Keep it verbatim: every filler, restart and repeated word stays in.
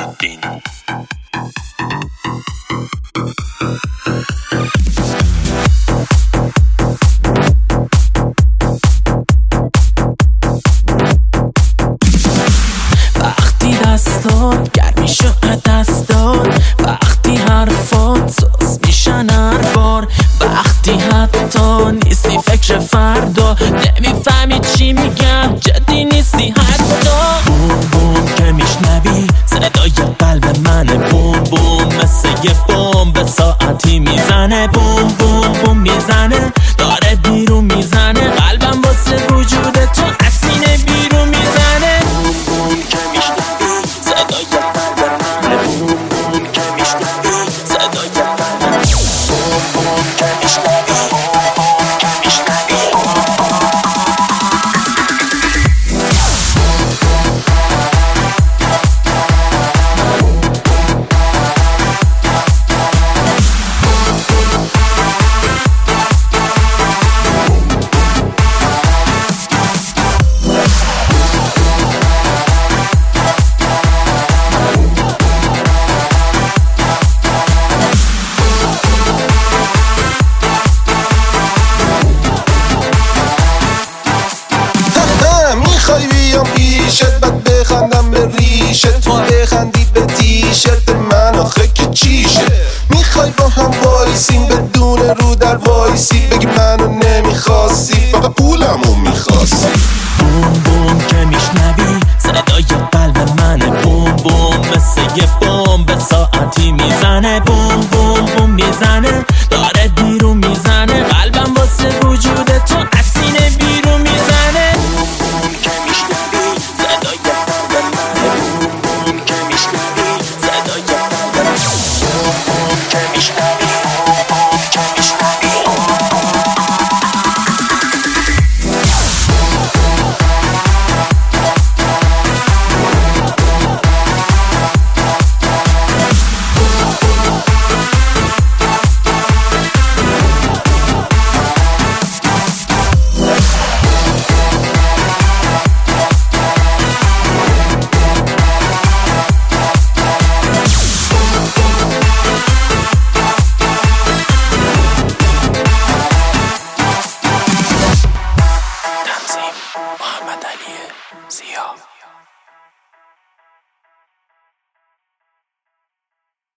نصرالدین. وقتی دستات گرمیشو دست داد، وقتی حرفات سوز میشن هر بار، وقتی حتی نیستی فکر فردا، نمیفهمی چی میگم جدی نیستی حتی. بوم بوم که میشنوی صدای قلب منه، بوم بوم مثل یه بمب ساعتی میزنه، بوم بوم بوم میزنه داره بیرون میزنه، قلبم واسه وجود تو از سینه بیرون میزنه. بوم بوم که میشنوی صدای قلب منه، بوم بوم که میشنوی صدای قلب منه، بوم بوم که میشنوی که میشنوی. میخوای بیام پیشت بعد بخندم به ریشت، تو بخندی به تیشرت من آخه که چیشه. میخوای با هم وایسیم بدون رو در وایسی، بگی منو نمیخواستی فقط پولمو